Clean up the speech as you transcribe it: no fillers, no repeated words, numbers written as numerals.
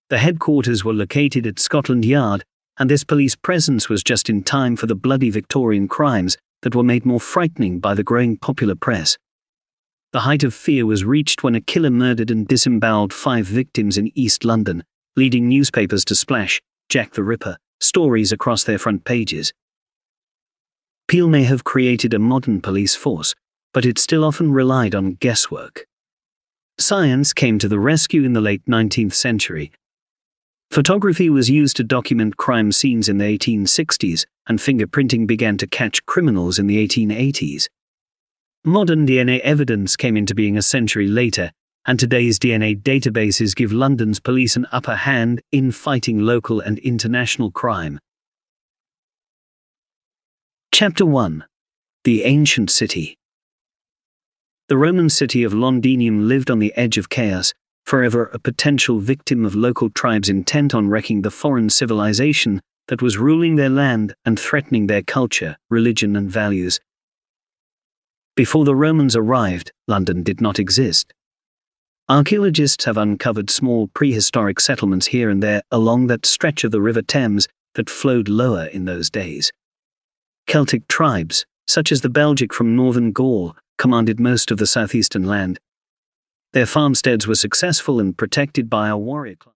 The headquarters were located at Scotland Yard, and this police presence was just in time for the bloody Victorian crimes that were made more frightening by the growing popular press. The height of fear was reached when a killer murdered and disemboweled 5 victims in East London, leading newspapers to splash "Jack the Ripper" stories across their front pages. Peel may have created a modern police force, but it still often relied on guesswork. Science came to the rescue in the late 19th century. Photography was used to document crime scenes in the 1860s, and fingerprinting began to catch criminals in the 1880s. Modern DNA evidence came into being a century later, and today's DNA databases give London's police an upper hand in fighting local and international crime. Chapter 1. The Ancient City. The Roman city of Londinium lived on the edge of chaos, forever a potential victim of local tribes intent on wrecking the foreign civilization that was ruling their land and threatening their culture, religion, and values. Before the Romans arrived, London did not exist. Archaeologists have uncovered small prehistoric settlements here and there along that stretch of the River Thames that flowed lower in those days. Celtic tribes, such as the Belgic from northern Gaul, commanded most of the southeastern land. Their farmsteads were successful and protected by a warrior class.